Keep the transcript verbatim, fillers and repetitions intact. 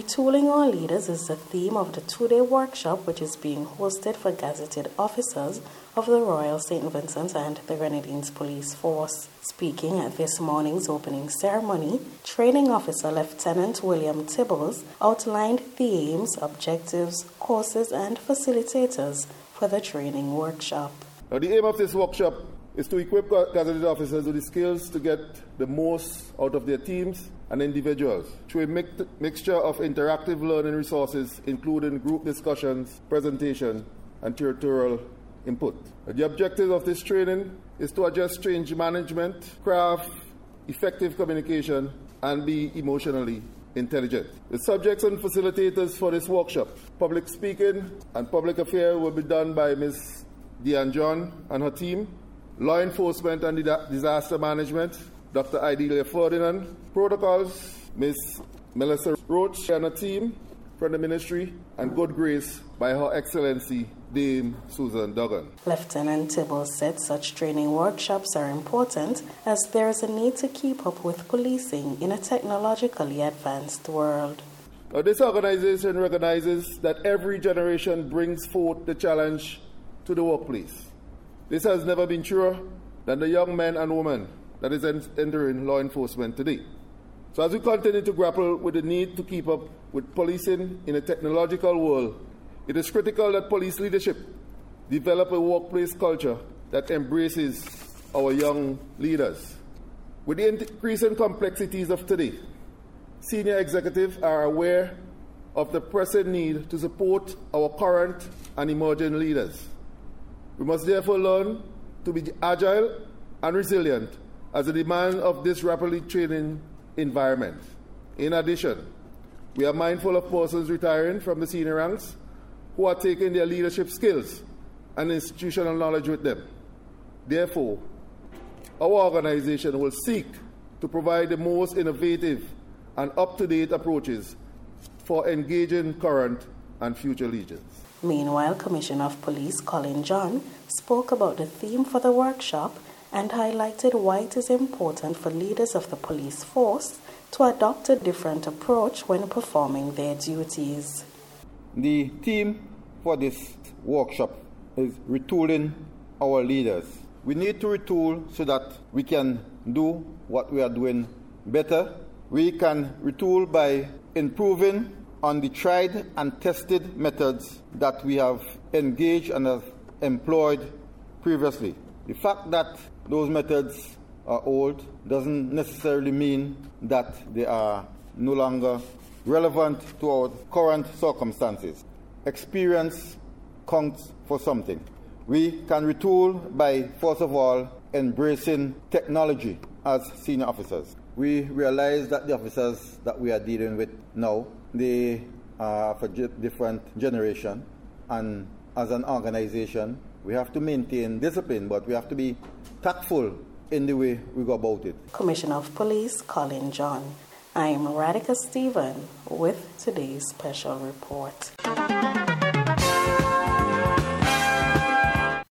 Retooling our leaders is the theme of the two-day workshop which is being hosted for gazetted officers of the Royal Saint Vincent and the Grenadines Police Force. Speaking at this morning's opening ceremony, Training Officer Lieutenant William Tibbles outlined the aims, objectives, courses and facilitators for the training workshop. Now, the aim of this workshop is to equip gazetted officers with the skills to get the most out of their teams and individuals through a mix- mixture of interactive learning resources, including group discussions, presentation, and territorial input. The objective of this training is to adjust change management, craft effective communication, and be emotionally intelligent. The subjects and facilitators for this workshop, public speaking and public affairs, will be done by Miz Diane John and her team. Law enforcement and disaster management, Doctor Idalia Ferdinand. Protocols, Miz Melissa Roach and her team from the ministry. And good grace by Her Excellency Dame Susan Duggan. Lieutenant Tibbles said such training workshops are important as there is a need to keep up with policing in a technologically advanced world. Now, this organization recognizes that every generation brings forth the challenge to the workplace. This has never been truer than the young men and women that is entering law enforcement today. So as we continue to grapple with the need to keep up with policing in a technological world, it is critical that police leadership develop a workplace culture that embraces our young leaders. With the increasing complexities of today, senior executives are aware of the pressing need to support our current and emerging leaders. We must therefore learn to be agile and resilient as the demand of this rapidly changing environment. In addition, we are mindful of persons retiring from the senior ranks who are taking their leadership skills and institutional knowledge with them. Therefore, our organization will seek to provide the most innovative and up-to-date approaches for engaging current and future leaders. Meanwhile, Commissioner of Police Colin John spoke about the theme for the workshop and highlighted why it is important for leaders of the police force to adopt a different approach when performing their duties. The theme for this workshop is retooling our leaders. We need to retool so that we can do what we are doing better. We can retool by improving on the tried and tested methods that we have engaged and have employed previously. The fact that those methods are old doesn't necessarily mean that they are no longer relevant to our current circumstances. Experience counts for something. We can retool by, first of all, embracing technology as senior officers. We realize that the officers that we are dealing with now, they are of a different generation, and as an organization, we have to maintain discipline, but we have to be tactful in the way we go about it. Commissioner of Police Colin John. I'm Radhika Stephen with today's special report.